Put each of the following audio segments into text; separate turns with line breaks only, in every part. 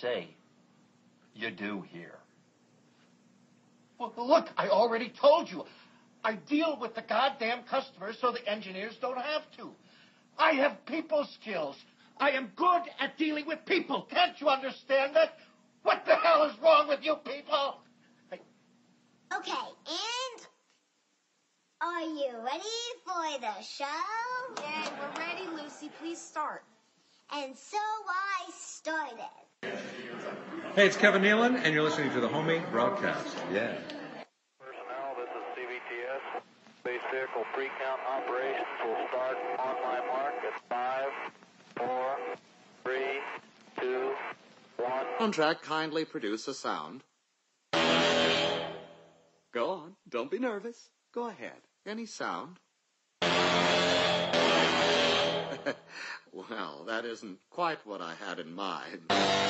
say you do here?
Well, look, I already told you. I deal with the goddamn customers so the engineers don't have to. I have people skills. I am good at dealing with people. Can't you understand that? What the hell is wrong with you people?
Okay, and are you ready for the show?
Yeah, we're ready, Lucy. Please start.
And so I started.
Hey, it's Kevin Nealon, and you're listening to the Homemade Broadcast. Yeah.
Personnel, this is CVTS. Base vehicle pre-count operations will start on my mark at 5, 4, 3, 2, 1.
Contract, kindly produce a sound. Go on. Don't be nervous. Go ahead. Any sound. Well, that isn't quite what I had in mind.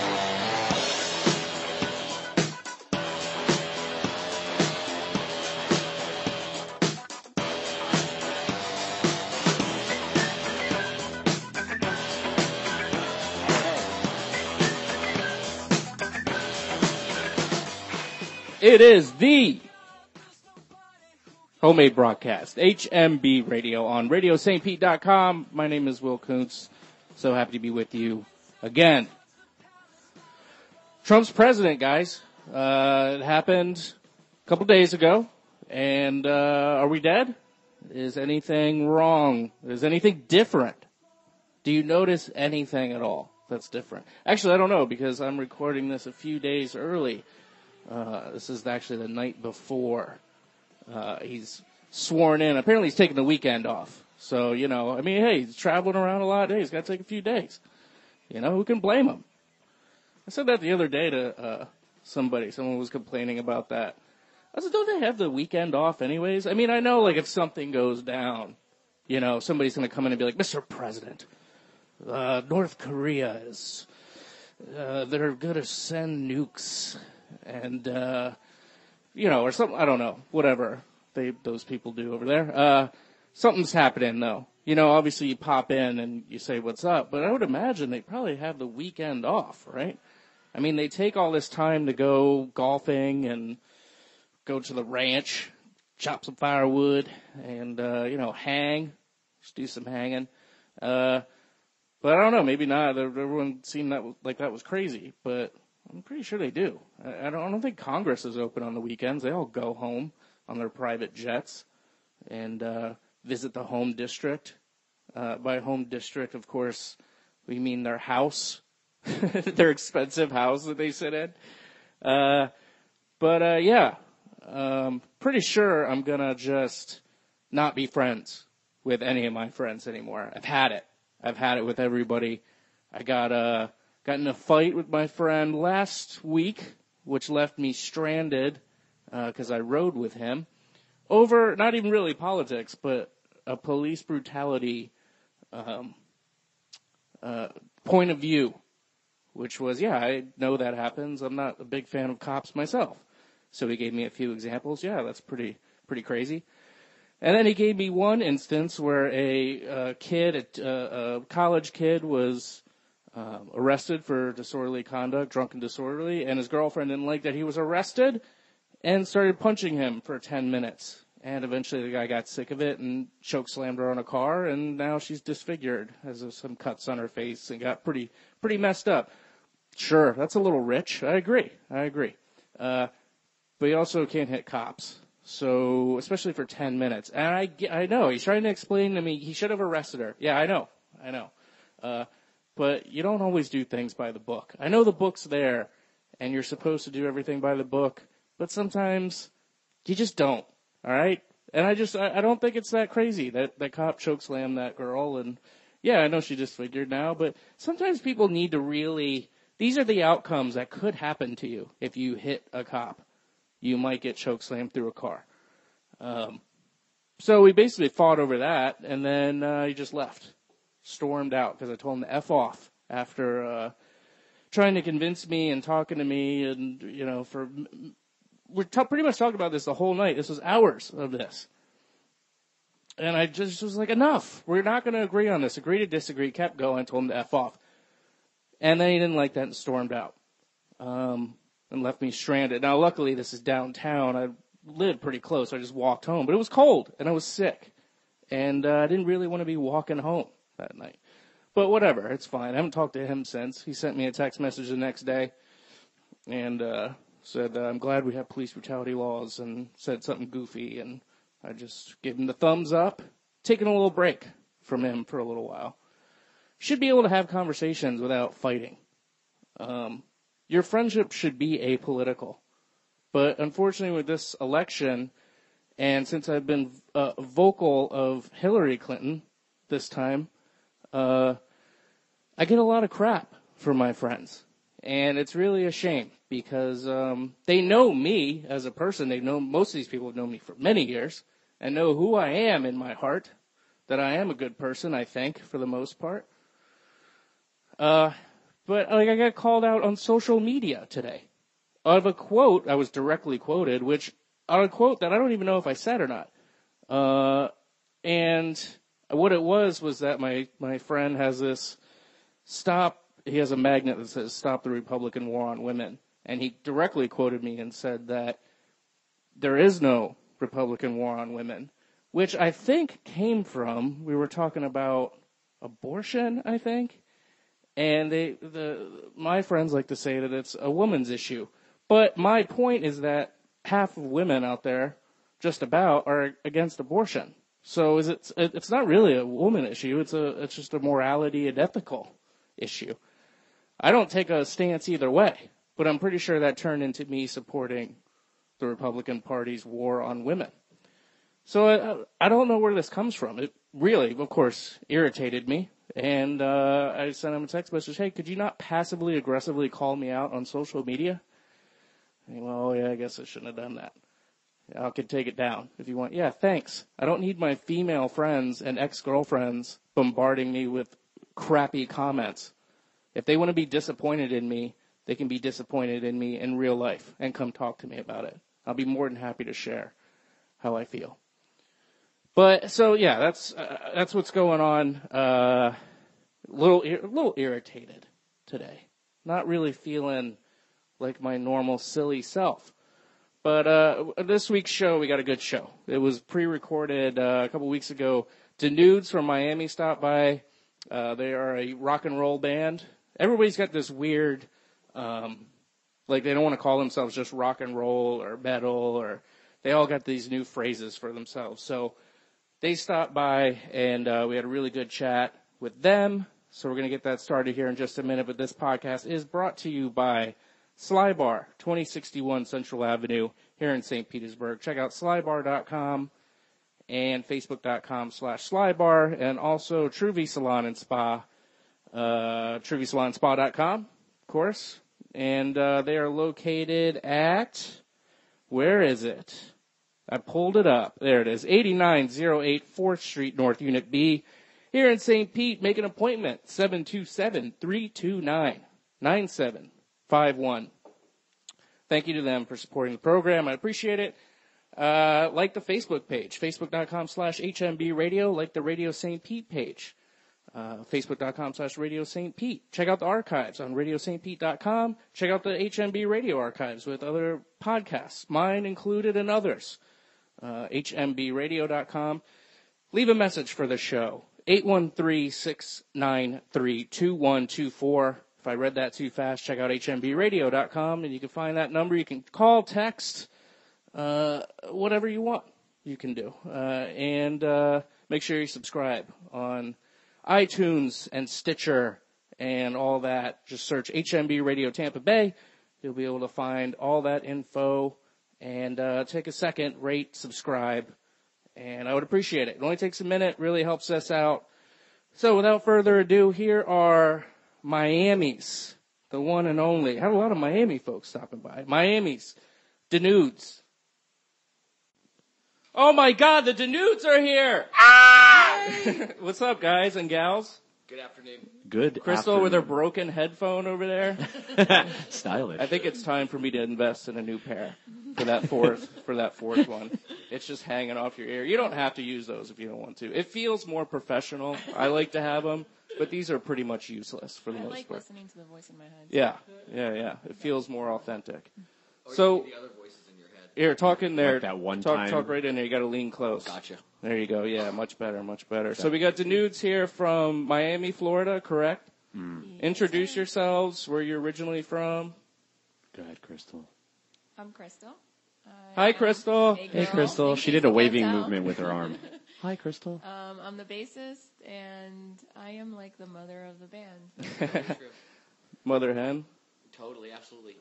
It is the Homemade Broadcast, HMB Radio on RadioSt.Pete.com. My name is Will Kuntz. So happy to be with you again. Trump's president, guys. It happened a couple days ago. And are we dead? Is anything wrong? Is anything different? Do you notice anything at all that's different? Actually, I don't know, because I'm recording this a few days early. This is actually the night before he's sworn in. Apparently he's taking the weekend off. So, you know, I mean, hey, he's traveling around a lot. Hey, he's got to take a few days. You know, who can blame him? I said that the other day to somebody. Someone was complaining about that. I said, don't they have the weekend off anyways? I mean, I know, like, if something goes down, you know, somebody's going to come in and be like, Mr. President, North Korea is, they're going to send nukes. And, you know, or something, I don't know, whatever those people do over there. Something's happening, though. You know, obviously you pop in and you say, what's up? But I would imagine they probably have the weekend off, right? I mean, they take all this time to go golfing and go to the ranch, chop some firewood, and, you know, hang, just do some hanging. But I don't know, maybe not. Everyone seemed like that was crazy, but I'm pretty sure they do. I don't think Congress is open on the weekends. They all go home on their private jets and visit the home district. By home district, of course, we mean their house, their expensive house that they sit in. But yeah, pretty sure I'm going to just not be friends with any of my friends anymore. I've had it with everybody. I got in a fight with my friend last week, which left me stranded because I rode with him over not even really politics, but a police brutality point of view, which was, yeah, I know that happens. I'm not a big fan of cops myself. So he gave me a few examples. Yeah, that's pretty crazy. And then he gave me one instance where a college kid was arrested for disorderly conduct, drunk and disorderly, and his girlfriend didn't like that he was arrested and started punching him for 10 minutes. And eventually the guy got sick of it and choke slammed her on a car, and now she's disfigured, has some cuts on her face, and got pretty messed up. Sure, that's a little rich. I agree. But you also can't hit cops. So, especially for 10 minutes. And I know, he's trying to explain to me, he should have arrested her. Yeah, I know. But you don't always do things by the book. I know the book's there, and you're supposed to do everything by the book, but sometimes you just don't, all right? And I don't think it's that crazy that cop chokeslammed that girl, and yeah, I know she disfigured now, but sometimes people need to really, these are the outcomes that could happen to you if you hit a cop. You might get chokeslammed through a car. So we basically fought over that, and then he just left. Stormed out because I told him to F off after trying to convince me and talking to me, and, you know, we're pretty much talking about this the whole night. This was hours of this. And I just was like, enough. We're not going to agree on this. Agree to disagree. Kept going. Told him to F off. And then he didn't like that and stormed out. and left me stranded. Now, luckily, this is downtown. I lived pretty close. I just walked home. But it was cold, and I was sick. And I didn't really want to be walking home that night. But whatever, it's fine. I haven't talked to him since. He sent me a text message the next day and said, I'm glad we have police brutality laws, and said something goofy. And I just gave him the thumbs up, taking a little break from him for a little while. Should be able to have conversations without fighting. Your friendship should be apolitical. But unfortunately with this election, and since I've been vocal of Hillary Clinton this time, I get a lot of crap from my friends. And it's really a shame because they know me as a person. They know, most of these people have known me for many years and know who I am in my heart, that I am a good person, I think, for the most part. But I got called out on social media today out of a quote. I was directly quoted, out of a quote that I don't even know if I said or not. And what it was that my friend has this he has a magnet that says "Stop the Republican War on Women." And he directly quoted me and said that there is no Republican war on women, which I think came from, we were talking about abortion, I think. And my friends like to say that it's a woman's issue. But my point is that half of women out there, just about, are against abortion. So it's not really a woman issue. It's just a morality and ethical issue. I don't take a stance either way, but I'm pretty sure that turned into me supporting the Republican Party's war on women. So I don't know where this comes from. It really, of course, irritated me. And I sent him a text message, hey, could you not passively aggressively call me out on social media? And, well, yeah, I guess I shouldn't have done that. I could take it down if you want. Yeah, thanks. I don't need my female friends and ex-girlfriends bombarding me with crappy comments. If they want to be disappointed in me, they can be disappointed in me in real life and come talk to me about it. I'll be more than happy to share how I feel. But so yeah, that's what's going on. A little irritated today. Not really feeling like my normal silly self. But this week's show, we got a good show. It was pre-recorded a couple weeks ago. Denudes from Miami stopped by. They are a rock and roll band. Everybody's got this weird, like they don't want to call themselves just rock and roll or metal, or they all got these new phrases for themselves. So they stopped by, and we had a really good chat with them. So we're going to get that started here in just a minute. But this podcast is brought to you by Sly Bar, 2061 Central Avenue here in St. Petersburg. Check out slybar.com and facebook.com/slybar, and also Truvy Salon and Spa, TruvySalonSpa.com, of course. And they are located at, where is it? I pulled it up. There it is, 8908 4th Street North, Unit B, here in St. Pete. Make an appointment, 727-329-9751. Thank you to them for supporting the program. I appreciate it. Like the Facebook page, facebook.com/HMB Radio. Like the Radio St. Pete page, facebook.com/Radio St. Pete. Check out the archives on radiostpete.com. Check out the HMB Radio archives with other podcasts, mine included and others. HMBradio.com. Leave a message for the show, 813-693-2124. If I read that too fast, check out HMBradio.com, and you can find that number. You can call, text, whatever you want, you can do. And make sure you subscribe on iTunes and Stitcher and all that. Just search HMB Radio Tampa Bay. You'll be able to find all that info. And take a second, rate, subscribe, and I would appreciate it. It only takes a minute, really helps us out. So without further ado, here are Miami's, the one and only. I had a lot of Miami folks stopping by. Miami's Denudes. Oh my God, the Denudes are here! Ah! What's up, guys and gals?
Good afternoon.
Good
Crystal
afternoon.
with her broken headphone over there.
Stylish.
I think it's time for me to invest in a new pair for that fourth one. It's just hanging off your ear. You don't have to use those if you don't want to. It feels more professional. I like to have them. but these are pretty much useless for the
I
most
like
part.
listening to the voice in my head.
Yeah. It feels more authentic. So,
the other voices in your head.
here, talk in there.
Like that one
talk,
time.
Talk right in there. You got to lean close.
Gotcha.
There you go. Yeah, much better, much better. So we got Denudes here from Miami, Florida, correct? Introduce yourselves, where you're originally from.
Go ahead, Crystal.
I'm Crystal.
Hi, Crystal.
Hey, Crystal.
Thank
She
you,
did a
so
waving
can't tell.
movement with her arm. Hi, Crystal.
I'm the bassist, and I am like the mother of the band.
Mother hen.
Totally, absolutely.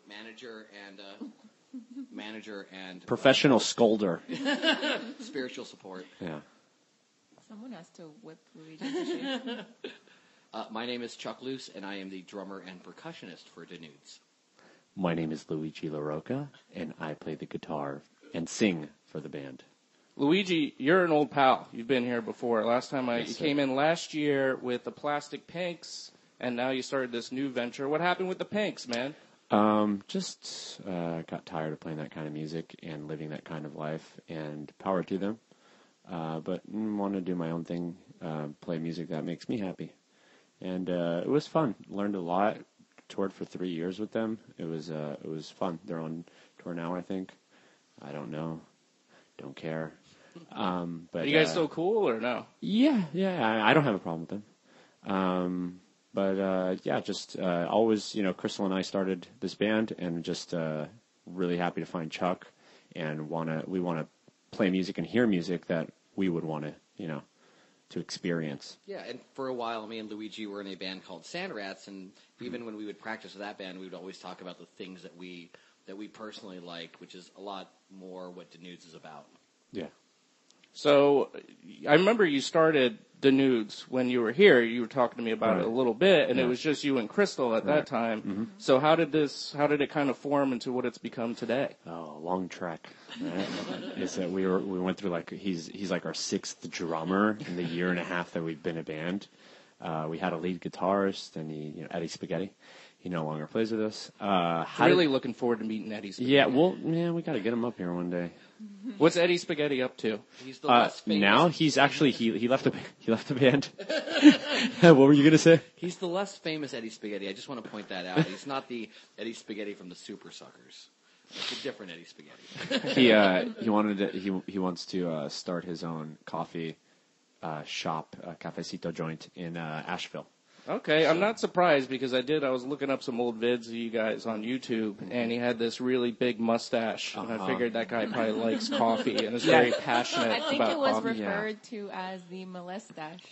Manager and
Professional scolder.
spiritual support.
Yeah.
Someone has to whip Luigi into shape.
My name is Chuck Luce, and I am the drummer and percussionist for Denudes.
My name is Luigi LaRocca, and I play the guitar and sing for the band.
Luigi, you're an old pal. You've been here before. Last time
Yes,
you
sir.
came in last year with the Plastic Pinks, and now you started this new venture. What happened with the Pinks, man?
Just got tired of playing that kind of music and living that kind of life, and power to them. But want to do my own thing, play music that makes me happy. And it was fun. Learned a lot. Toured for 3 years with them. It was fun. They're on tour now, I think. I don't know. Don't care. But
Are you guys still cool or no?
Yeah. I don't have a problem with them. Just always, Crystal and I started this band, and just really happy to find Chuck, and we want to play music and hear music that we would want to, to experience.
Yeah, and for a while, me and Luigi were in a band called Sand Rats, and even when we would practice with that band, we would always talk about the things that we personally like, which is a lot more what Denudes is about.
Yeah.
So I remember you started Denudes when you were here. You were talking to me about it a little bit, and it was just you and Crystal at that time.
Mm-hmm.
So how did it kind of form into what it's become today?
Oh, long trek. Right? Is that we went through he's like our sixth drummer in the year and a half that we've been a band. We had a lead guitarist, and Eddie Spaghetti. He no longer plays with us.
Really looking forward to meeting Eddie Spaghetti.
Yeah, we got to get him up here one day.
What's Eddie Spaghetti up to?
He's the less famous.
Now he's actually he left the band. What were you gonna say?
He's the less famous Eddie Spaghetti. I just want to point that out. He's not the Eddie Spaghetti from the Super Suckers. It's a different Eddie Spaghetti.
He wants to start his own coffee shop, cafecito joint in Asheville.
Okay, I'm not surprised because I was looking up some old vids of you guys on YouTube, and he had this really big mustache, and I figured that guy probably likes coffee and is very passionate
I think
about
it was
coffee.
referred to as the molestache.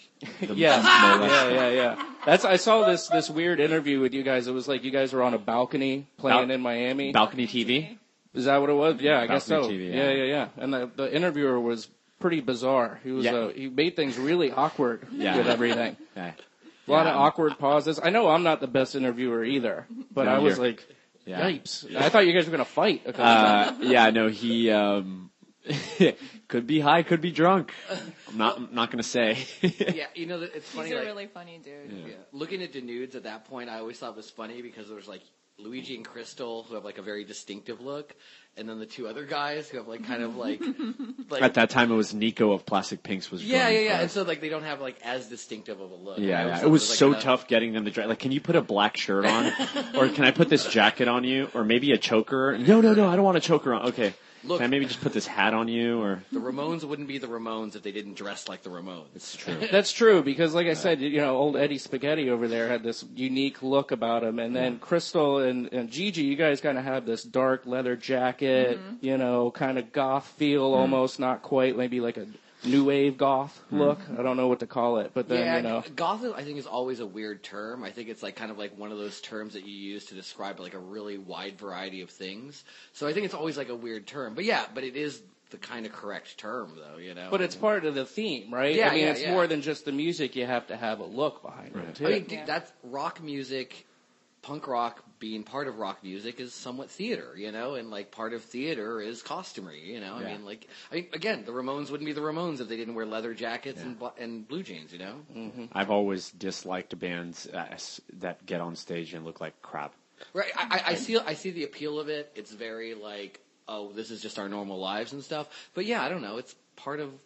Yeah. I saw this weird interview with you guys. It was like you guys were on a balcony playing in Miami.
Balcony TV?
Is that what it was? Yeah, I guess so.
Balcony TV,
Yeah. And the interviewer was pretty bizarre. He was he made things really awkward with everything.
Yeah.
A lot of awkward pauses. I know I'm not the best interviewer either, but I was like, yipes. I thought you guys were going to fight a couple times.
He could be high, could be drunk. I'm not going to say.
Yeah, it's funny.
He's a really funny dude.
Yeah. Looking at Denudes at that point, I always thought it was funny because there was like Luigi and Crystal who have like a very distinctive look, and then the two other guys who have like kind of like
At that time, it was Nico of Plastic Pinks was.
Yeah.
drumming for
And
us.
so like they don't have like as distinctive of a look.
Yeah. It was so tough getting them to dress. Like, can you put a black shirt on, or can I put this jacket on you, or maybe a choker? No, I don't want a choker on. Okay.
Look,
can I maybe just put this hat on you, or
the Ramones wouldn't be the Ramones if they didn't dress like the Ramones.
It's true.
That's true because, like I said, old Eddie Spaghetti over there had this unique look about him, and then Crystal and Gigi, you guys kind of have this dark leather jacket, kind of goth feel, almost not quite, maybe like a new wave goth look. I don't know what to call it, but then
goth I think is always a weird term. I think it's like kind of like one of those terms that you use to describe like a really wide variety of things. So I think it's always like a weird term. But it is the kind of correct term though,
But it's part of the theme, right?
Yeah,
it's more than just the music. You have to have a look behind it too.
I mean, that's rock music. Punk rock being part of rock music is somewhat theater, and like part of theater is costumery, I mean, again, the Ramones wouldn't be the Ramones if they didn't wear leather jackets and blue jeans,
Mm-hmm.
I've always disliked bands that get on stage and look like crap.
Right. I see the appeal of it. It's very like, oh, this is just our normal lives and stuff. But yeah, I don't know. It's part of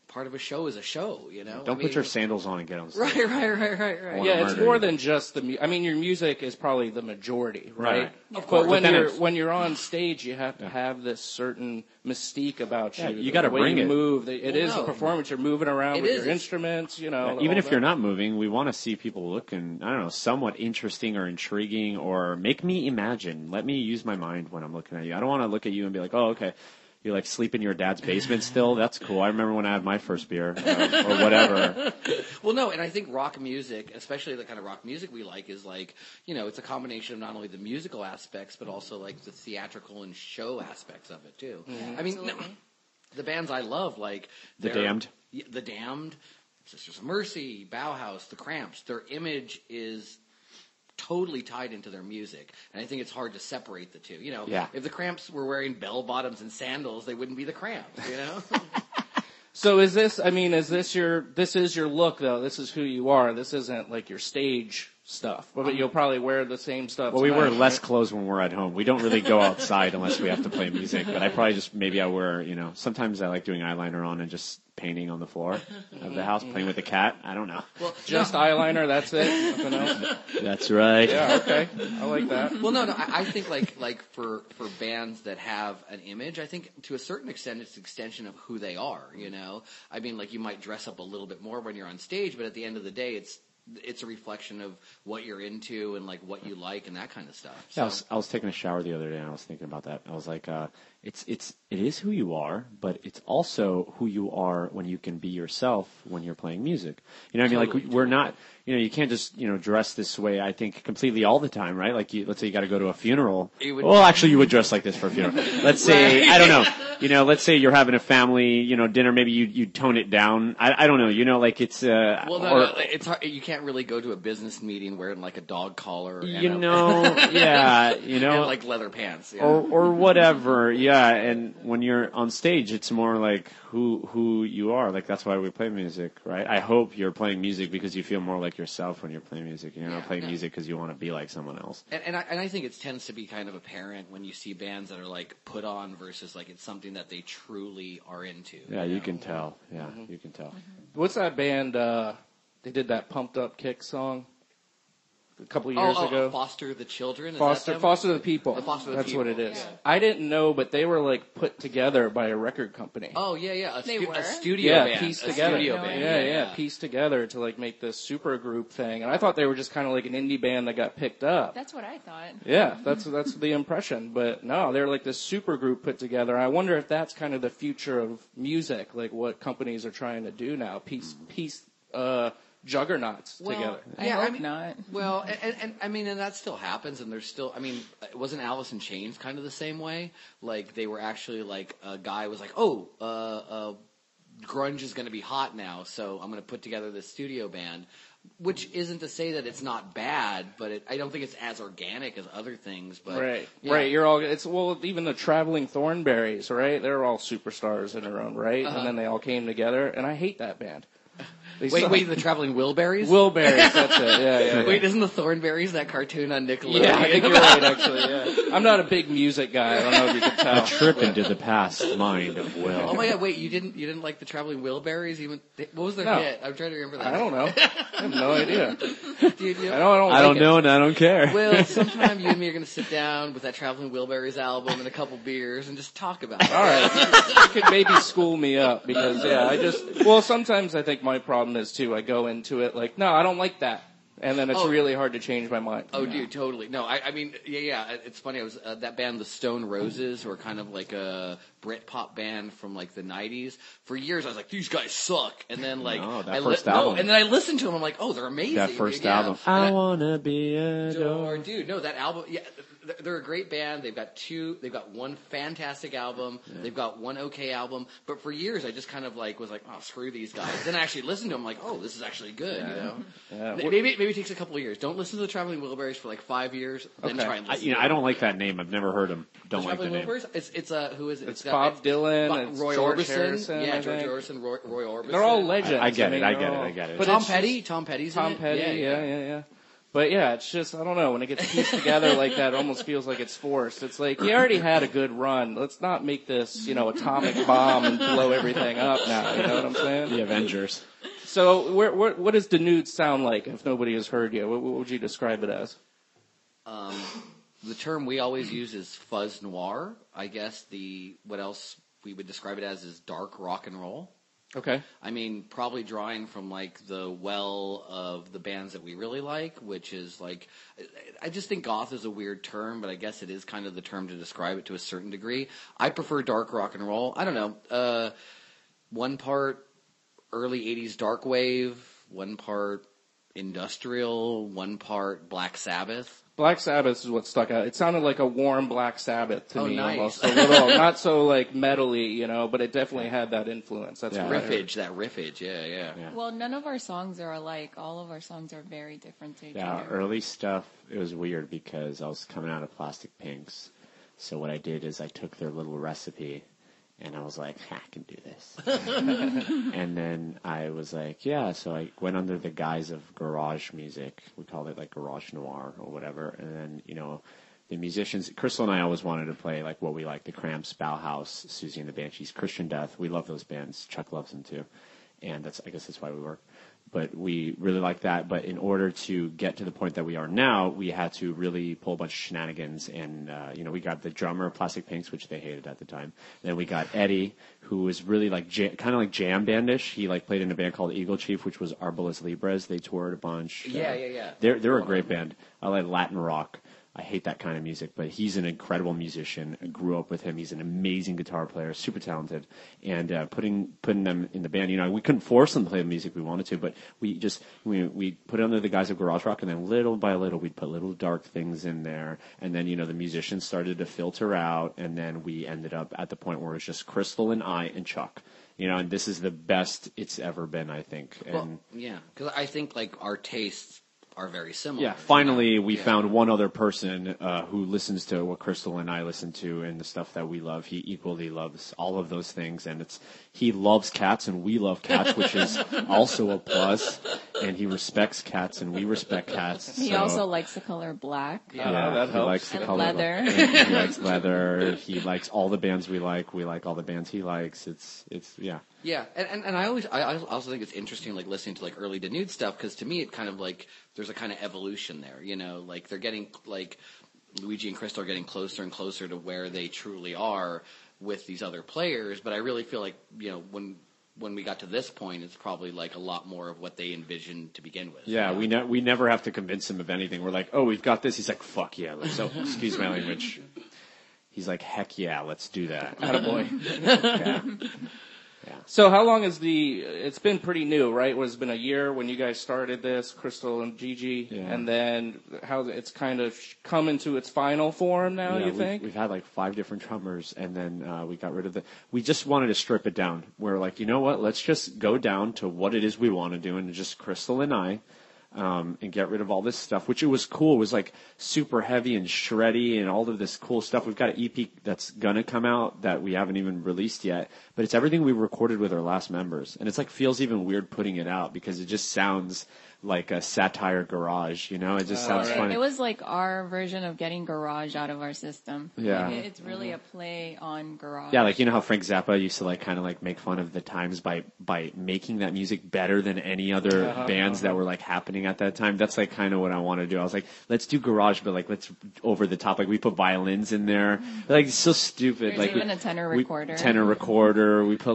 part of a show is a show, you know?
Don't put your sandals on and get on stage.
Right.
Yeah, it's more than just I mean, your music is probably the majority, right?
Of course.
But when you're on stage, you have to have this certain mystique about you.
You got to
way
bring
you
it.
move. It is a performance. You're moving around with your instruments, you know.
Even if you're not moving, we want to see people looking, I don't know, somewhat interesting or intriguing, or make me imagine. Let me use my mind when I'm looking at you. I don't want to look at you and be like, oh, okay. You like sleep in your dad's basement still? That's cool. I remember when I had my first beer or whatever.
Well, no, and I think rock music, especially the kind of rock music we like, is like, you know, it's a combination of not only the musical aspects, but also like the theatrical and show aspects of it too.
Mm-hmm.
I mean, the bands I love, like
The Damned,
Sisters of Mercy, Bauhaus, The Cramps, their image is totally tied into their music, and I think it's hard to separate the two. You know, if the Cramps were wearing bell bottoms and sandals, they wouldn't be the Cramps. You know.
So is this your look though? This is who you are. This isn't like your stage stuff, but you'll probably wear the same stuff.
Well, we wear less
right?
clothes when we're at home. We don't really go outside unless we have to play music. But I probably I wear, you know, sometimes I like doing eyeliner on and just painting on the floor of the house, playing with the cat. I don't know.
Well, just eyeliner, that's it? Nothing else?
That's right.
Yeah, okay. I like that.
Well, no, I think like for bands that have an image, I think to a certain extent it's an extension of who they are, you know? I mean, like you might dress up a little bit more when you're on stage, but at the end of the day, it's a reflection of what you're into and like what you like and that kind of stuff. So.
Yeah, I was taking a shower the other day and I was thinking about that. I was like, it is who you are, but it's also who you are when you can be yourself when you're playing music. You know what I mean? Like we're not, you know, you can't just, you know, dress this way, I think, completely all the time, right? Like let's say you got to go to a funeral. Well, actually you would dress like this for a funeral. Let's say, I don't know, you know, let's say you're having a family, you know, dinner, maybe you tone it down. I don't know, you know, like it's,
it's hard. You can't really go to a business meeting wearing like a dog collar.
You know,
and like leather pants. Yeah.
Or whatever. Yeah, and when you're on stage, it's more like who you are. Like that's why we play music, right? I hope you're playing music because you feel more like yourself when you're playing music. You're not playing music because you want to be like someone else.
And I think it tends to be kind of apparent when you see bands that are like put on versus like it's something that they truly are into.
Yeah, you can tell. Yeah, you can tell.
What's that band? They did that Pumped Up Kick song a couple years ago.
Foster the Children?
Foster the People. That's what it is. Yeah. I didn't know, but they were like put together by a record company.
Oh, yeah. A studio band.
Pieced together.
Yeah,
pieced together to like make this super group thing. And I thought they were just kind of like an indie band that got picked up.
That's what I thought.
Yeah, that's the impression. But no, they're like this super group put together. I wonder if that's kind of the future of music, like what companies are trying to do now. Piece juggernauts together.
I hope not.
Well, and I mean, and that still happens, and there's still, I mean, wasn't Alice in Chains kind of the same way? Like, they were actually like, a guy was like, grunge is going to be hot now, so I'm going to put together this studio band. Which isn't to say that it's not bad, but I don't think it's as organic as other things. But
right. You're all. Even the Traveling Thornberries, right? They're all superstars in their own right, and then they all came together. And I hate that band.
Wait, the Traveling Wilburys?
Wilburys, that's it. Yeah.
Wait, isn't the Thornberries that cartoon on Nickelodeon?
Yeah, I think you're right. Actually, yeah. I'm not a big music guy. I don't know if you can tell.
A trip into the past mind of Will.
Oh my God! Wait, you didn't like the Traveling Wilburys? Even what was their hit? I'm trying to remember that.
I don't know. I have no idea.
Dude,
I don't
know, and I don't care.
Will, sometime you and me are going to sit down with that Traveling Wilburys album and a couple beers and just talk about it.
All right, you could maybe school me up because sometimes I think my problem is too. I go into it like, no, I don't like that. And then it's really hard to change my mind.
Oh, dude, totally. No, I mean, yeah. It's funny. I was that band, the Stone Roses, were kind of like a Britpop band from like the '90s. For years, I was like, these guys suck. And then like,
and then
I listened to them. I'm like, oh, they're amazing.
That first album. I wanna be adored.
Dude, no, that album. Yeah, they're a great band. They've got one fantastic album. Yeah. They've got one okay album. But for years, I just kind of like was like, oh, screw these guys. Then I actually listened to them. Like, oh, this is actually good. You know.
Yeah.
Maybe it takes a couple of years. Don't listen to the Traveling Wilburys for like 5 years. Then try and listen.
I don't like that name. I've never heard them. Don't like the name.
It's who is it?
It's Bob Dylan.
Roy
George
Orbison.
Harrison,
yeah, George Orbison. Roy Orbison.
They're all legends.
I get it.
But
Tom Petty's in it.
Petty. Yeah. But yeah, it's just, I don't know, when it gets pieced together like that, it almost feels like it's forced. It's like, you already had a good run. Let's not make this, atomic bomb and blow everything up now, you know what I'm saying?
The Avengers.
So what does Denude sound like if nobody has heard you? What would you describe it as?
The term we always use is fuzz noir. I guess what else we would describe it as is dark rock and roll.
Okay.
I mean, probably drawing from like the well of the bands that we really like, which is like, I just think goth is a weird term, but I guess it is kind of the term to describe it to a certain degree. I prefer dark rock and roll. I don't know. One part early 80s dark wave, one part industrial, one part Black Sabbath.
Black Sabbath is what stuck out. It sounded like a warm Black Sabbath to me,
nice.
almost a little, not so like metally, but it definitely had that influence. That's
riffage, yeah.
Well, none of our songs are alike. All of our songs are very different to each other.
Early stuff, it was weird because I was coming out of Plastic Pinks. So what I did is I took their little recipe and I was like, I can do this. And then I was like, so I went under the guise of garage music. We called it like garage noir or whatever. And then, the musicians, Crystal and I always wanted to play like what we like, the Cramps, Bauhaus, Susie and the Banshees, Christian Death. We love those bands. Chuck loves them too. And I guess that's why we work. But we really like that. But in order to get to the point that we are now, we had to really pull a bunch of shenanigans. And, we got the drummer of Plastic Pinks, which they hated at the time. Then we got Eddie, who was really like kind of like jam bandish. He like played in a band called Eagle Chief, which was Arbalest Libres. They toured a bunch.
Yeah.
They're a great band. I like Latin rock. I hate that kind of music, but he's an incredible musician. I grew up with him. He's an amazing guitar player, super talented. And putting them in the band, we couldn't force them to play the music we wanted to, but we put it under the guise of garage rock, and then little by little we'd put little dark things in there. And then, the musicians started to filter out, and then we ended up at the point where it was just Crystal and I and Chuck. And this is the best it's ever been, I think. And
because I think like our tastes are very similar.
Yeah, finally we found one other person who listens to what Crystal and I listen to and the stuff that we love. He equally loves all of those things, and he loves cats and we love cats, which is also a plus. And he respects cats and we respect cats.
He also likes the color black.
That
he
helps.
likes the
And
color
leather.
He likes leather. He likes all the bands we like. We like all the bands he likes. It's.
Yeah, and I also think it's interesting, like listening to like early Denude stuff, because to me it kind of like there's a kind of evolution there, like they're getting like Luigi and Crystal are getting closer and closer to where they truly are with these other players, but I really feel like when we got to this point, it's probably like a lot more of what they envisioned to begin with.
Yeah, we never have to convince him of anything. We're like, oh, we've got this. He's like, fuck yeah. So excuse my language. He's like, heck yeah, let's do that.
Attaboy. Yeah. So how long is it's been pretty new, right? It's been a year when you guys started this, Crystal and Gigi, and then how it's kind of come into its final form now, you think?
We've had like 5 different drummers, and then we got rid of we just wanted to strip it down. We're like, you know what, let's just go down to what it is we want to do, and just Crystal and I, and get rid of all this stuff, which it was cool. It was like super heavy and shreddy and all of this cool stuff. We've got an EP that's gonna come out that we haven't even released yet, but it's everything we recorded with our last members. And it's like feels even weird putting it out because it just sounds like a satire garage, it just sounds funny.
It was like our version of getting garage out of our system.
Yeah.
Like it's really a play on garage.
Yeah, like how Frank Zappa used to like kind of like make fun of the times by making that music better than any other bands that were like happening at that time. That's like kind of what I want to do. I was like, let's do garage, but like let's over the top. Like we put violins in there. Like it's so stupid.
There's
like
even a tenor recorder.
We put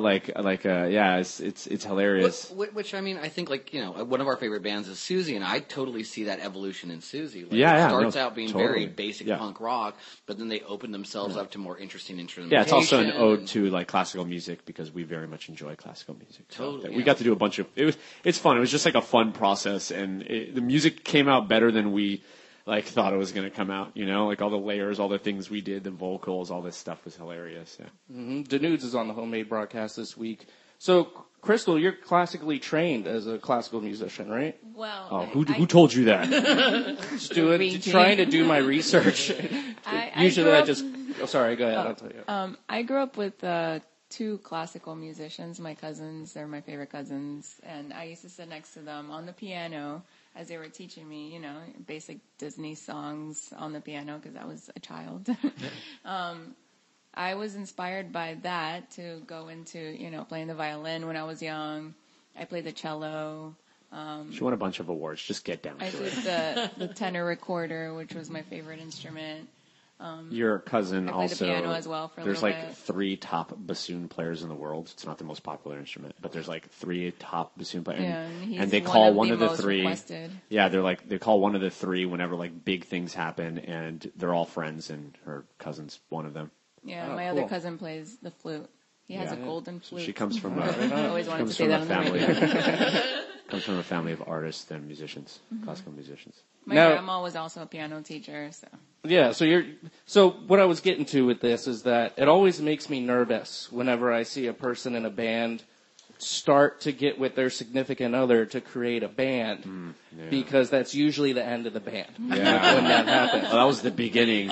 it's hilarious.
Which I mean, I think like one of our favorite bands is Susie, and I totally see that evolution in Susie. Like, it starts out being very basic punk rock, but then they open themselves up to more interesting instrumentation.
Yeah, it's also an ode to like classical music because we very much enjoy classical music.
Totally,
we got to do a bunch of it's fun. It was just like a fun process, and the music came out better than we like thought it was going to come out. Like all the layers, all the things we did, the vocals, all this stuff was hilarious. Yeah.
Mm-hmm. Denudes is on the Homemade broadcast this week. So, Crystal, you're classically trained as a classical musician, right?
Well,
who told you that?
Just trying to do my research. Sorry, go ahead. I'll tell you.
I grew up with 2 classical musicians. My cousins, they're my favorite cousins, and I used to sit next to them on the piano. as they were teaching me, you know, basic Disney songs on the piano because I was a child. I was inspired by that to go into, you know, playing the violin when I was young. I played the cello.
She won a bunch of awards. Just get down to
I
it.
did the tenor recorder, which was my favorite instrument.
Your cousin
I played
also.
the piano as well for a
there's
little
like
bit.
3 top bassoon players in the world. It's not the most popular instrument, but there's like 3 top bassoon players.
Yeah, and he's
they
one
call
of
one
the
of the
most
3.
requested.
Yeah, they call one of the 3 whenever like big things happen, and they're all friends, and her cousin's one of them.
Yeah,
Oh,
my
cool.
other cousin plays the flute. He has a golden
So
flute.
she comes from
I always wanted to say that on the radio.
comes from a family of artists and musicians, classical musicians.
My
Now-
grandma was also a piano teacher, so.
Yeah, so what I was getting to with this is that it always makes me nervous whenever I see a person in a band start to get with their significant other to create a band, because that's usually the end of the band.
Yeah.
When that happens.
Well, that was the beginning.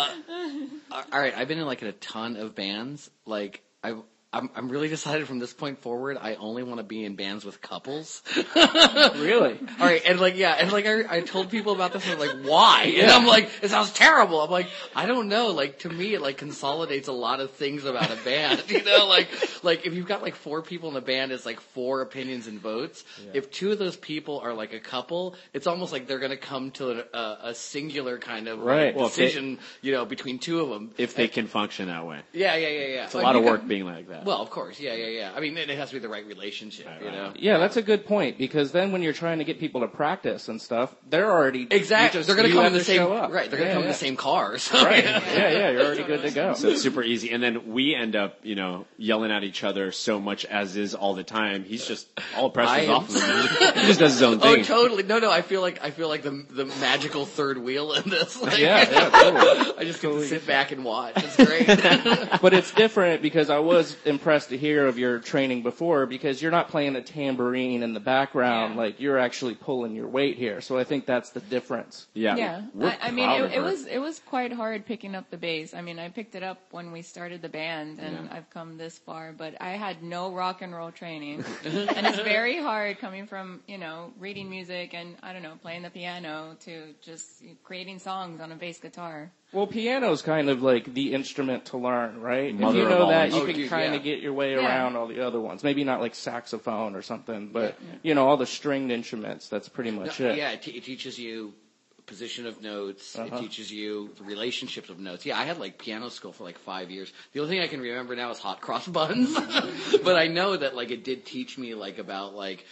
All right, I've been in like a ton of bands. Like I'm really decided from this point forward, I only want to be in bands with couples.
Really?
All right, and like, yeah, and like I told people about this, and they're like, why? And I'm like, it sounds terrible. I'm like, I don't know. Like, to me, it like consolidates a lot of things about a band. You know, like if you've got like 4 people in a band, it's like 4 opinions and votes. Yeah. If 2 of those people are like a couple, it's almost like they're going to come to a singular kind of like, decision, you know, between 2 of them.
If they can function that way.
Yeah.
It's a lot of work being like that.
Well, of course, yeah. I mean, it has to be the right relationship, you know.
Yeah, that's a good point, because then when you're trying to get people to practice and stuff, they're already
exactly. They're going to come in the same right. They're going to come in the same cars.
Right. Yeah. You're already good to go.
So it's super easy, and then we end up, you know, yelling at each other so much as is all the time. He's just all the pressure's off of him. He just does his own thing.
Oh, totally. No. I feel like the magical third wheel in this. Like,
yeah, totally.
I just get to sit back and watch. It's great.
But it's different because I was impressed to hear of your training before, because you're not playing a tambourine in the background, like you're actually pulling your weight here. So I think that's the difference.
Yeah. I mean, it was quite hard picking up the bass. I mean, I picked it up when we started the band, and I've come this far, but I had no rock and roll training. And it's very hard coming from, you know, reading music and, I don't know, playing the piano to just creating songs on a bass guitar.
Well, piano's kind of like the instrument to learn, right?
Mother
if you
of
know
all
that, you
instruments.
can kind of get your way around all the other ones. Maybe not like saxophone or something, but, you know, all the stringed instruments, that's pretty much it.
Yeah, it teaches you position of notes. It teaches you the relationships of notes. Yeah, I had like piano school for like 5 years. The only thing I can remember now is hot cross buns. But I know that like it did teach me like about like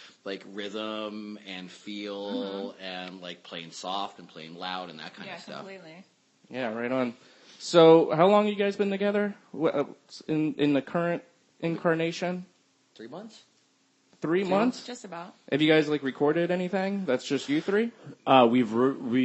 rhythm and feel and like playing soft and playing loud and that kind of stuff.
Yeah, completely.
Yeah, right on. So, how long have you guys been together in the current incarnation?
3 months.
3 months?
Just about.
Have you guys like recorded anything? That's just you 3?
We've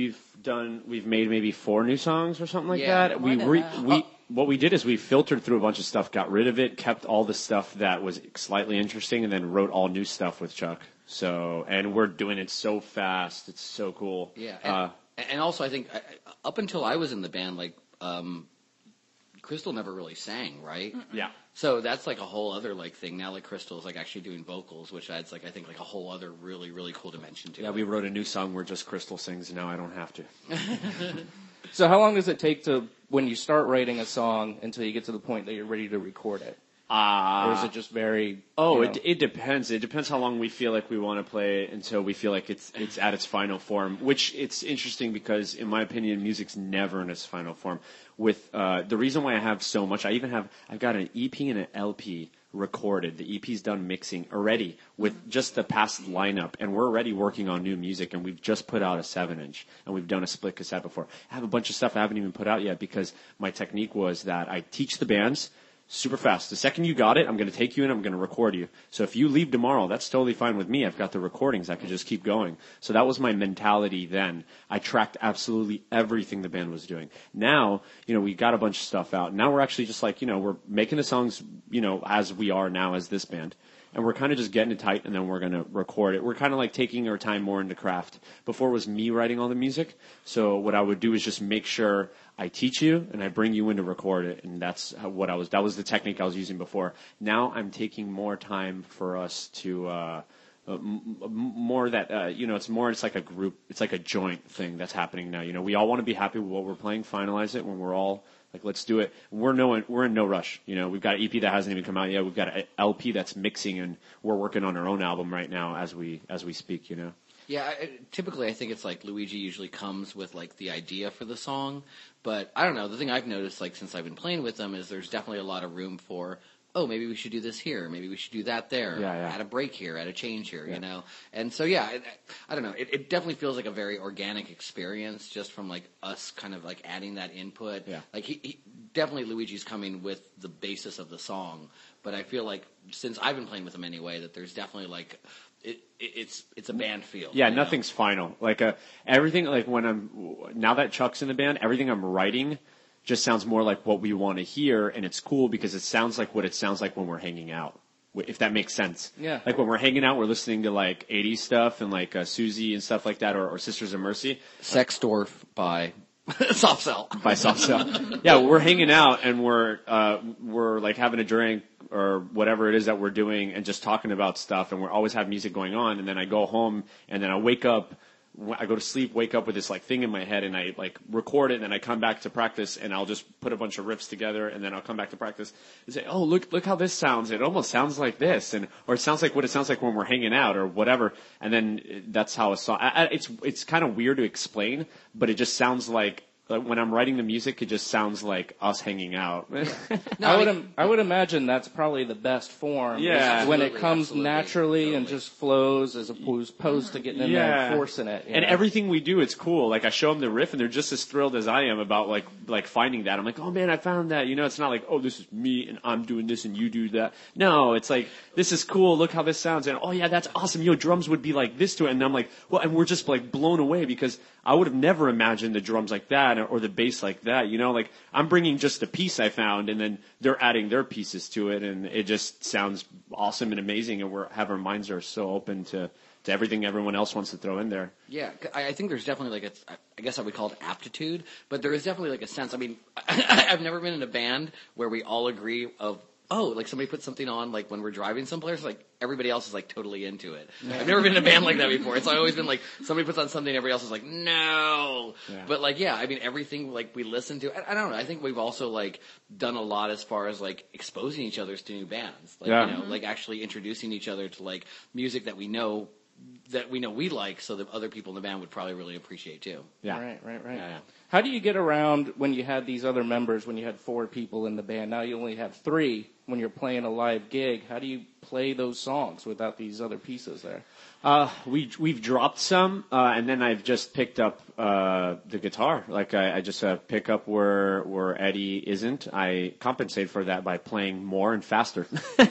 made maybe 4 new songs or something like that. What we did is we filtered through a bunch of stuff, got rid of it, kept all the stuff that was slightly interesting, and then wrote all new stuff with Chuck. So, and we're doing it so fast. It's so cool.
Yeah. And also, I think up until I was in the band, like Crystal never really sang, right?
Yeah.
So that's like a whole other like thing now. Like Crystal is like actually doing vocals, which adds like I think like a whole other really really cool dimension to it.
Yeah, we wrote a new song where just Crystal sings. Now I don't have to.
So how long does it take to when you start writing a song until you get to the point that you're ready to record it? Or is it just very...
It depends. It depends how long we feel like we want to play it until we feel like it's at its final form, which it's interesting because, in my opinion, music's never in its final form. With the reason why I have so much, I've got an EP and an LP recorded. The EP's done mixing already with just the past lineup, and we're already working on new music, and we've just put out a 7-inch, and we've done a split cassette before. I have a bunch of stuff I haven't even put out yet because my technique was that I teach the bands super fast. The second you got it, I'm going to take you in, I'm going to record you. So if you leave tomorrow, that's totally fine with me. I've got the recordings. I could just keep going. So that was my mentality then. I tracked absolutely everything the band was doing. Now, we got a bunch of stuff out. Now we're actually just like, we're making the songs, as we are now as this band. And we're kind of just getting it tight, and then we're going to record it. We're kind of like taking our time more into craft. Before it was me writing all the music. So what I would do is just make sure I teach you, and I bring you in to record it. And that's that was the technique I was using before. Now I'm taking more time for us to more that it's like a group, it's like a joint thing that's happening now. We all want to be happy with what we're playing, finalize it when we're all like, let's do it. We're in no rush. We've got an EP that hasn't even come out yet. We've got an LP that's mixing, and we're working on our own album right now as we speak.
Yeah, typically I think it's like Luigi usually comes with like the idea for the song, but I don't know. The thing I've noticed like since I've been playing with them is there's definitely a lot of room for, oh, maybe we should do this here, maybe we should do that there, add a break here, add a change here, And so I don't know. It definitely feels like a very organic experience just from like us kind of like adding that input. Yeah. Like he definitely Luigi's coming with the basis of the song, but I feel like since I've been playing with him anyway, that there's definitely like. It's a band feel.
Yeah, nothing's final. Like everything, like now that Chuck's in the band, everything I'm writing just sounds more like what we want to hear, and it's cool because it sounds like what it sounds like when we're hanging out. If that makes sense. Yeah. Like when we're hanging out, we're listening to like 80s stuff and like Susie and stuff like that, or Sisters of Mercy.
Sexdorf by Soft Cell.
By Soft Cell. Yeah, we're hanging out and we're like having a drink or whatever it is that we're doing and just talking about stuff, and we always have music going on, and then I go home and then I wake up, I go to sleep, wake up with this like thing in my head, and I like record it, and then I come back to practice and I'll just put a bunch of riffs together, and then I'll come back to practice and say, oh, look how this sounds. It almost sounds like this, or it sounds like what it sounds like when we're hanging out or whatever. And then that's how a song, it's kind of weird to explain, but it just sounds like when I'm writing the music, it just sounds like us hanging out.
I would imagine that's probably the best form.
Yeah.
When it comes naturally and just flows as opposed to getting in there and forcing it.
And everything we do, it's cool. Like I show them the riff and they're just as thrilled as I am about like finding that. I'm like, oh man, I found that. It's not like, oh, this is me and I'm doing this and you do that. No, it's like, this is cool. Look how this sounds. And oh yeah, that's awesome. Drums would be like this to it. And I'm like, well, and we're just like blown away because I would have never imagined the drums like that or the bass like that. Like I'm bringing just a piece I found and then they're adding their pieces to it, and it just sounds awesome and amazing, and our minds are so open to everything everyone else wants to throw in there.
Yeah, I think there's definitely like I guess I would call it aptitude, but there is definitely like a sense. I mean, I've never been in a band where we all agree of, oh, like somebody puts something on like when we're driving someplace, like everybody else is like totally into it. Yeah. I've never been in a band like that before. It's always been like somebody puts on something, everybody else is like, no. Yeah. But like, yeah, I mean, everything like we listen to, I don't know. I think we've also like done a lot as far as like exposing each other to new bands, like like actually introducing each other to like music that we know we like, so that other people in the band would probably really appreciate too.
Yeah. Right. Yeah. How do you get around when you had these other members, when you had 4 people in the band? Now you only have 3 when you're playing a live gig. How do you play those songs without these other pieces there?
We've dropped some, and then I've just picked up the guitar. Like I just pick up where Eddie isn't. I compensate for that by playing more and faster.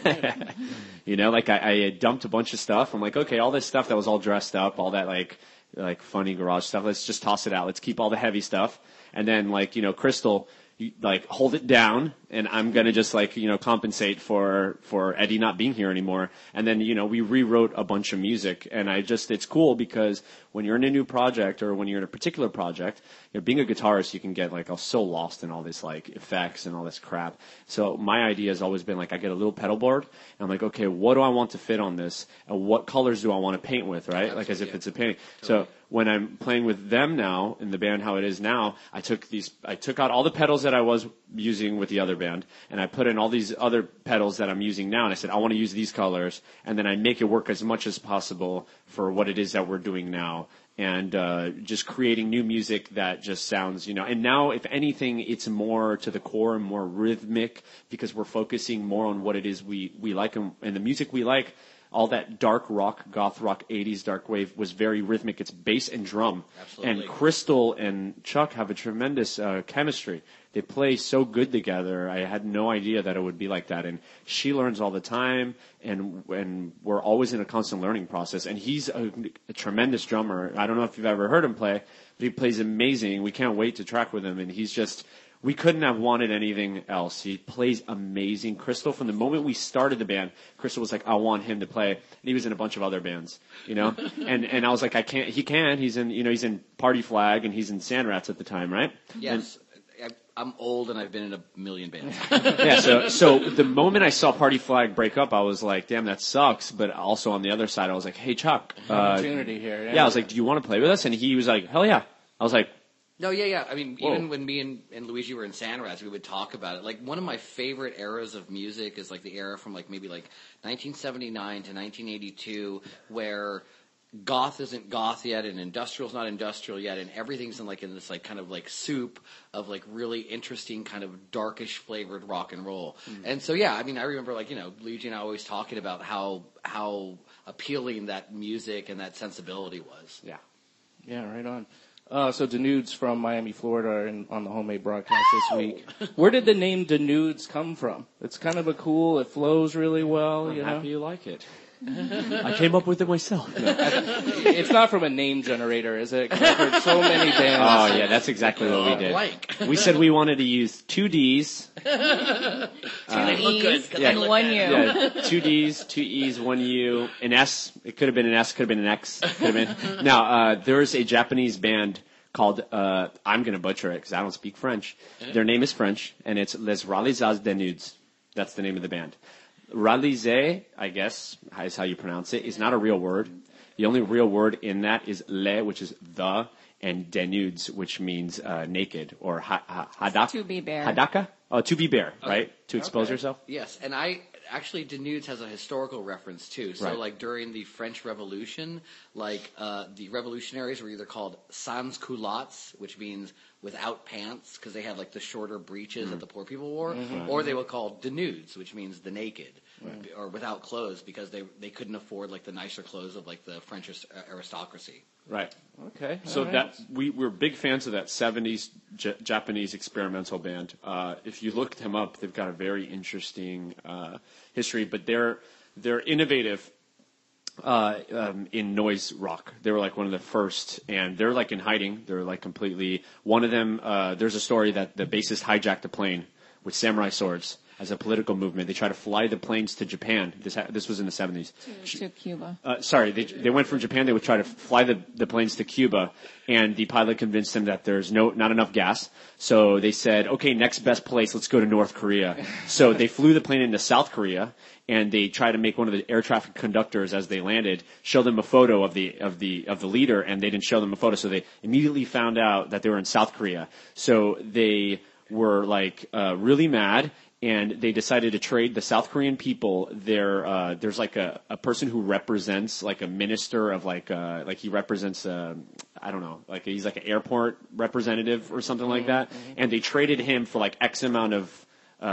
Like I dumped a bunch of stuff. I'm like, okay, all this stuff that was all dressed up, all that like funny garage stuff, let's just toss it out. Let's keep all the heavy stuff. And then Crystal, hold it down, and I'm gonna just compensate for Eddie not being here anymore. And then we rewrote a bunch of music, and it's cool because when you're in a new project or when you're in a particular project, being a guitarist, you can get so lost in all this effects and all this crap. So my idea has always been I get a little pedal board, and I'm like, okay, what do I want to fit on this, and what colors do I want to paint with, right? As if it's a painting. Totally. So when I'm playing with them now in the band, how it is now, I took out all the pedals that I was using with the other band, and I put in all these other pedals that I'm using now, and I said, I want to use these colors, and then I make it work as much as possible for what it is that we're doing now. And just creating new music that just sounds, and now, if anything, it's more to the core and more rhythmic because we're focusing more on what it is we like, and the music we like. All that dark rock, goth rock, 80s dark wave was very rhythmic. It's bass and drum. Absolutely. And Crystal and Chuck have a tremendous chemistry. They play so good together. I had no idea that it would be like that. And she learns all the time, and we're always in a constant learning process. And he's a tremendous drummer. I don't know if you've ever heard him play, but he plays amazing. We can't wait to track with him. And he's just... We couldn't have wanted anything else. He plays amazing. Crystal, from the moment we started the band, Crystal was like, I want him to play. And he was in a bunch of other bands, and I was like, I can't, he can. He's in Party Flag and he's in Sand Rats at the time, right?
Yes. I'm old and I've been in a million bands.
Yeah, so the moment I saw Party Flag break up, I was like, damn, that sucks. But also on the other side, I was like, hey, Chuck.
Opportunity here.
Yeah, I was like, do you want to play with us? And he was like, hell yeah. I was like,
no, yeah. I mean,
whoa.
even when me and Luigi were in Sanraz, we would talk about it. Like, one of my favorite eras of music is like the era from like maybe like 1979 to 1982, where goth isn't goth yet, and industrial's not industrial yet, and everything's in this like kind of like soup of like really interesting kind of darkish flavored rock and roll. And so I mean, I remember Luigi and I always talking about how appealing that music and that sensibility was.
Yeah, right on. So Denudes from Miami, Florida are on the homemade broadcast this week. Where did the name Denudes come from? It's kind of it flows really well.
I'm happy you like it. I came up with it myself. No.
It's not from a name generator, is it? 'Cause I've heard so many bands.
Oh yeah, that's exactly what we did. We said we wanted to use 2 D's.
Two E's and 1 U.
Yeah, 2 D's, 2 E's, 1 U, an S. It could have been an S, could have been an X. Could have been. Now, there's a Japanese band called, I'm going to butcher it because I don't speak French. Their name is French, and it's Les Ralizas Denudes. That's the name of the band. Ralize, I guess, is how you pronounce it, is not a real word. The only real word in that is le, which is the, and denudes, which means naked, or hadaka.
To be bare.
Hadaka? Oh, to be bare, right? To expose yourself?
Yes, and Denudes has a historical reference too. So like during the French Revolution, the revolutionaries were either called sans culottes, which means without pants, because they had like the shorter breeches that the poor people wore, or they were called denudes, which means the naked, or without clothes, because they couldn't afford like the nicer clothes of like the French aristocracy.
Right.
Okay.
So we're big fans of that 70s Japanese experimental band. If you look them up, they've got a very interesting history, but they're innovative in noise rock. They were like one of the first, and they're like in hiding. They're like completely. One of them, there's a story that the bassist hijacked a plane with samurai swords as a political movement. They tried to fly the planes to Japan. This was in the 70s.
To Cuba.
They went from Japan. They would try to fly the planes to Cuba, and the pilot convinced them that there's not enough gas. So they said, okay, next best place, let's go to North Korea. So they flew the plane into South Korea, and they tried to make one of the air traffic conductors as they landed show them a photo of the leader, and they didn't show them a photo. So they immediately found out that they were in South Korea. So they were really mad. And they decided to trade the South Korean people there's like a person who represents like a minister of like he represents I don't know, like he's like an airport representative or something like that. And they traded him for like X amount of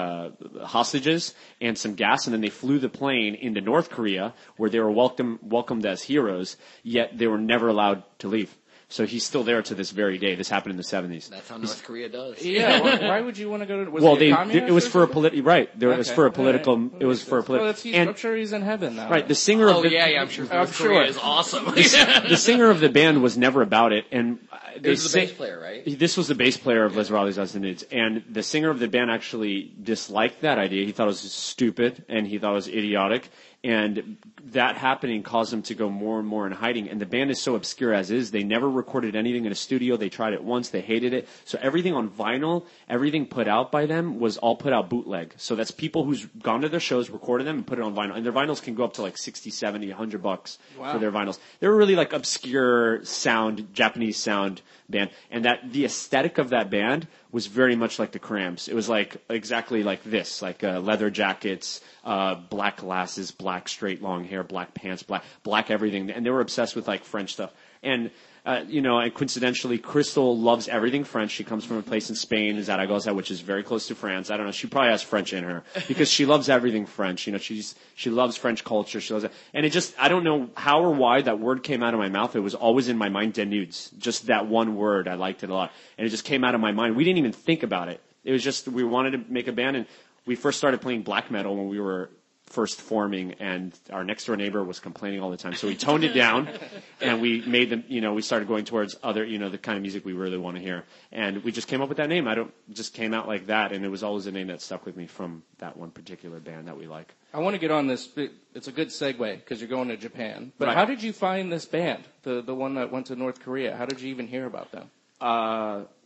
hostages and some gas, and then they flew the plane into North Korea where they were welcomed as heroes, yet they were never allowed to leave. So he's still there to this very day. This happened in the 70s.
That's how North Korea does.
Yeah. Why would you want to go to?
It was for a political. Right. It was for a political. Right. It was for a political.
I'm sure he's in heaven now.
Right. The singer of the.
I'm sure. North Korea is awesome.
The singer of the band was never about it, and
this was the bass player, right?
This was the bass player of Les Ralizas Denudes, and the singer of the band actually disliked that idea. He thought it was stupid, and he thought it was idiotic. And that happening caused them to go more and more in hiding. And the band is so obscure as is. They never recorded anything in a studio. They tried it once. They hated it. So everything on vinyl, everything put out by them was all put out bootleg. So that's people who's gone to their shows, recorded them, and put it on vinyl. And their vinyls can go up to like $60, $70, $100 for their vinyls. They were really like obscure sound, Japanese sound band. And the aesthetic of that band was very much like the Cramps. It was like exactly like this, like leather jackets, black glasses, black straight long hair, black pants, black everything. And they were obsessed with like French stuff. And and coincidentally, Crystal loves everything French. She comes from a place in Spain, Zaragoza, which is very close to France. I don't know. She probably has French in her because she loves everything French. She loves French culture. She loves it. And I don't know how or why that word came out of my mouth. It was always in my mind, denudes. Just that one word. I liked it a lot. And it just came out of my mind. We didn't even think about it. It was just, we wanted to make a band, and we first started playing black metal when we were first forming, and our next door neighbor was complaining all the time. So we toned it down, and we made them, we started going towards other, the kind of music we really want to hear. And we just came up with that name. Just came out like that, and it was always a name that stuck with me from that one particular band that we like.
I want to get on this. It's a good segue because you're going to Japan. But How did you find this band, the one that went to North Korea? How did you even hear about them?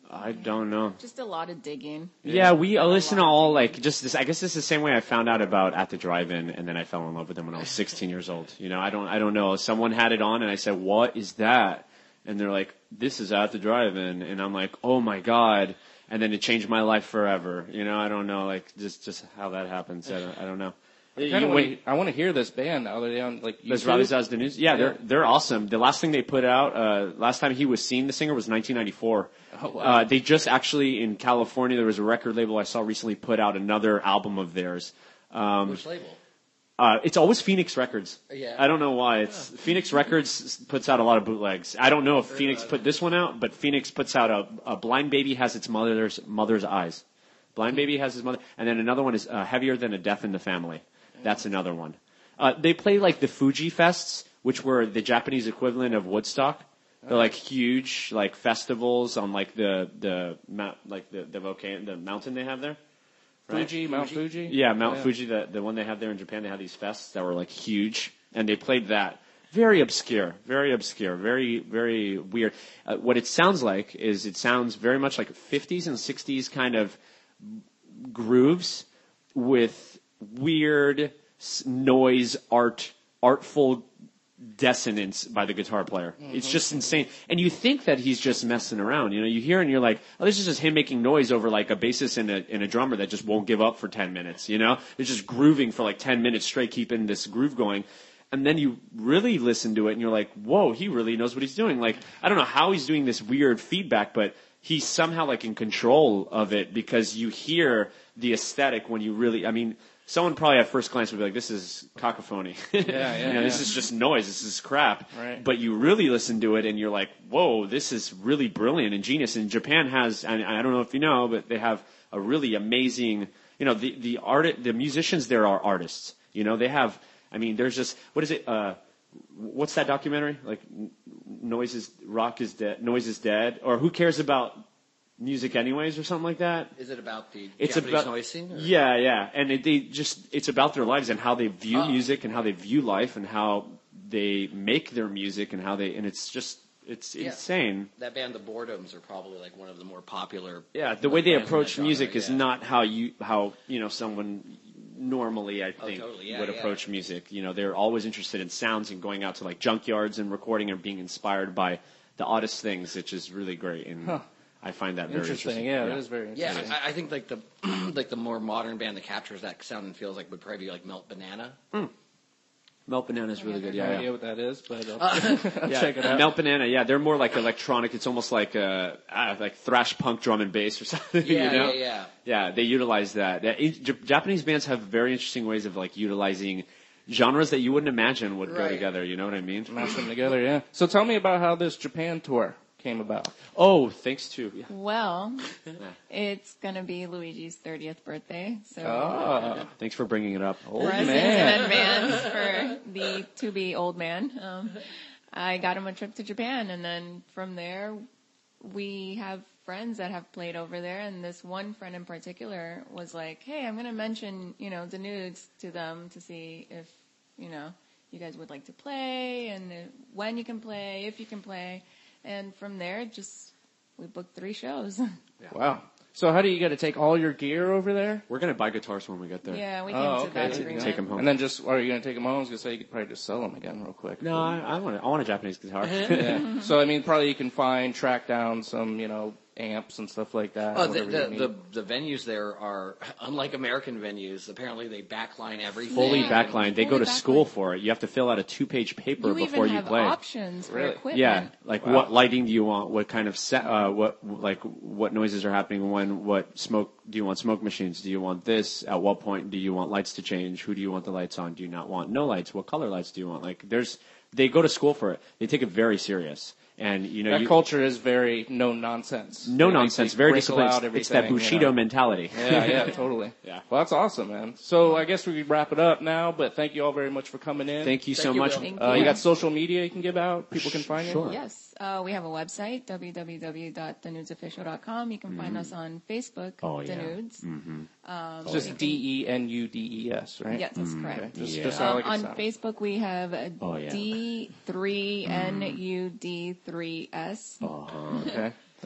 I don't know.
Just a lot of digging.
Yeah, we listen to all like just this. I guess this is the same way I found out about At the Drive-In, and then I fell in love with them when I was 16 years old. You know, I don't know. Someone had it on, and I said, "What is that?" And they're like, "This is At the Drive-In," and I'm like, "Oh my god!" And then it changed my life forever. You know, I don't know, like just how that happens. I don't know.
I want to hear this band now. Are they on like YouTube?
Ravi Zazdanuz? Yeah, they're awesome. The last thing they put out, last time he was seen, the singer, was 1994.
Oh, wow.
They just actually in California, there was a record label I saw recently put out another album of theirs.
Which label?
It's always Phoenix Records.
Yeah.
I don't know why. It's Phoenix Records puts out a lot of bootlegs. I don't know if Phoenix put this one out, but Phoenix puts out a Blind Baby Has Its Mother's Eyes. Blind Baby Has His Mother, and then another one is Heavier Than a Death in the Family. That's another one. They play like the Fuji Fests, which were the Japanese equivalent of Woodstock. They're like huge like festivals on like the volcano, the mountain they have there. Right?
Mount Fuji?
Yeah, Mount Fuji, the one they have there in Japan. They have these fests that were like huge, and they played that. Very obscure, very weird. What it sounds like is it sounds very much like 50s and 60s kind of grooves with weird noise, artful dissonance by the guitar player. Mm-hmm. It's just insane. And you think that he's just messing around. You know, you hear and you're like, oh, this is just him making noise over like a bassist and a drummer that just won't give up for 10 minutes, you know? It's just grooving for like 10 minutes straight, keeping this groove going. And then you really listen to it and you're like, whoa, he really knows what he's doing. Like, I don't know how he's doing this weird feedback, but he's somehow like in control of it because you hear the aesthetic when you really, I mean, someone probably at first glance would be like, this is cacophony. This is just noise. This is crap. Right. But you really listen to it and you're like, whoa, this is really brilliant and genius. And Japan has, and I don't know if you know, but they have a really amazing, you know, the musicians there are artists. You know, they have, I mean, there's just, what is it, what's that documentary? Like, Noise is Dead, or Who Cares About Music Anyways, or something like that.
Is it about the Japanese noise scene? Or?
Yeah. And it's about their lives and how they view music and how they view life and how they make their music and and it's just, it's insane.
That band, the Boredoms, are probably like one of the more popular.
Yeah, the way they approach music is not how someone normally, I think, would approach music. You know, they're always interested in sounds and going out to like junkyards and recording and being inspired by the oddest things, which is really great. And I find that very interesting.
Yeah, it is very interesting.
Yeah, I think like the more modern band that captures that sound and feels like would probably be like Melt Banana.
Melt Banana is really good.
I have no idea what that is, but I'll check it out.
Melt Banana, they're more like electronic. It's almost like like thrash punk drum and bass or something. Yeah, they utilize that. Japanese bands have very interesting ways of like utilizing genres that you wouldn't imagine would go together. You know what I mean?
Mash them together, yeah. So tell me about how this Japan tour came about.
Oh, thanks to. Yeah.
Well, it's gonna be Luigi's 30th birthday, so
thanks for bringing it up.
Old man. In advance for the to-be old man. I got him a trip to Japan, and then from there, we have friends that have played over there, and this one friend in particular was like, "Hey, I'm gonna mention, the Nudes to them to see if, you guys would like to play, and when you can play, if you can play." And from there, we booked 3 shows.
Yeah. Wow. So how do you got to take all your gear over there?
We're going to buy guitars when we get there.
Yeah, we came to that agreement.
Take them home.
And then are you going to take them home? I was going to say you could probably just sell them again real quick.
No, I want a Japanese guitar.
Yeah. So, I mean, probably you can track down some, amps and stuff like that.
The venues there are, unlike American venues, apparently they backline everything.
Fully backline. They go to school for it. You have to fill out a 2-page paper before you play.
You even have options for equipment.
Yeah, like what lighting do you want? What kind of what noises are happening when? What smoke do you want? Smoke machines? Do you want this? At what point do you want lights to change? Who do you want the lights on? Do you not want no lights? What color lights do you want? They go to school for it. They take it very serious. And
that culture is very no nonsense.
No nonsense, very disciplined. It's that Bushido mentality.
Yeah, totally. Yeah. Well, that's awesome, man. So I guess we could wrap it up now, but thank you all very much for coming in.
Thank you so much.
You
got social media you can give out? People can find
you?
Yes. We have a website, www.thenudesofficial.com. You can find us on Facebook, The Nudes.
Mm-hmm. It's just DENUDES, right?
Yes, that's correct.
Okay. Just how
on Facebook, we have D3NUD3S.
Okay.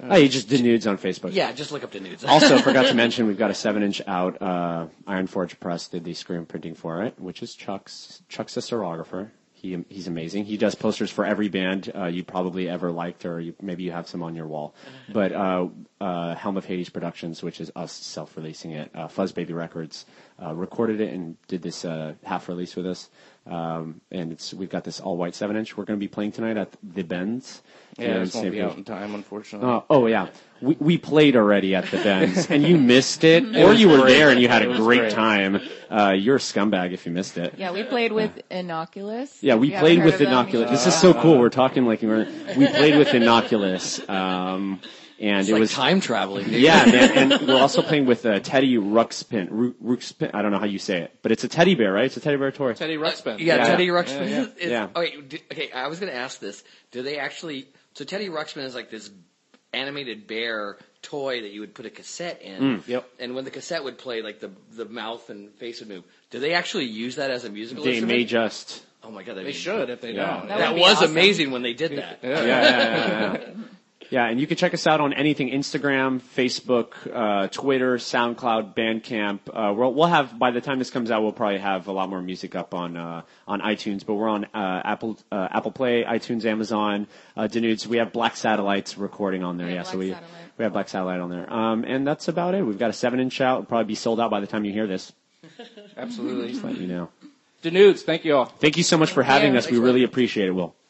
Oh, you just Denudes on Facebook.
Yeah, just look up Denudes.
Also, forgot to mention, we've got a 7-inch out. Iron Forge Press did the screen printing for it, which is Chuck's a serigrapher. He's amazing. He does posters for every band you probably ever liked, or maybe you have some on your wall. But Helm of Hades Productions, which is us self-releasing it, Fuzz Baby Records, recorded it and did this half release with us. And we've got this all-white 7-inch. We're going to be playing tonight at the Benz.
Yeah, this won't be out in time, unfortunately.
Oh yeah. We played already at the Benz, and you missed it, or you were there and you had a great time. You're a scumbag if you missed it.
Yeah, we played with Innoculus.
Yeah, we played with Innoculus. This is so cool. We're talking like we played with Innoculus. And
it's
it
like
was
time traveling. Dude.
Yeah, man, and we're also playing with Teddy Ruxpin. I don't know how you say it, but it's a teddy bear, right? It's a teddy bear toy.
Teddy Ruxpin.
Teddy Ruxpin.
Yeah.
Oh, wait, okay, I was going to ask this. Do they actually? So Teddy Ruxpin is like this animated bear toy that you would put a cassette in.
Yep.
And when the cassette would play, like the mouth and face would move. Do they actually use that as a musical
They
instrument?
may just.
Oh my god,
they should if they don't.
That was awesome. Amazing when they did that.
Yeah. Yeah, and you can check us out on anything: Instagram, Facebook, Twitter, SoundCloud, Bandcamp. We'll have, by the time this comes out, we'll probably have a lot more music up on iTunes. But we're on Apple Play, iTunes, Amazon, Denudes. We have Black Satellites recording on there. Yeah, so we have Black Satellite on there. And that's about it. We've got a 7-inch out. It'll probably be sold out by the time you hear this.
Absolutely.
Just let you know.
Denudes, thank you all.
Thank you so much for having us. We really appreciate it, Will.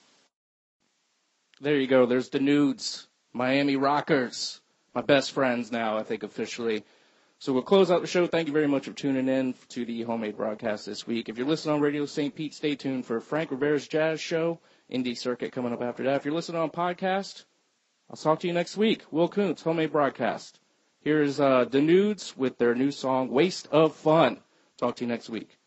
There you go. There's Denudes. Miami Rockers, my best friends now, I think, officially. So we'll close out the show. Thank you very much for tuning in to the Homemade broadcast this week. If you're listening on Radio St. Pete, stay tuned for Frank Rivera's Jazz Show, Indie Circuit coming up after that. If you're listening on podcast, I'll talk to you next week. Will Kuntz, Homemade Broadcast. Here's Denudes with their new song, Waste of Fun. Talk to you next week.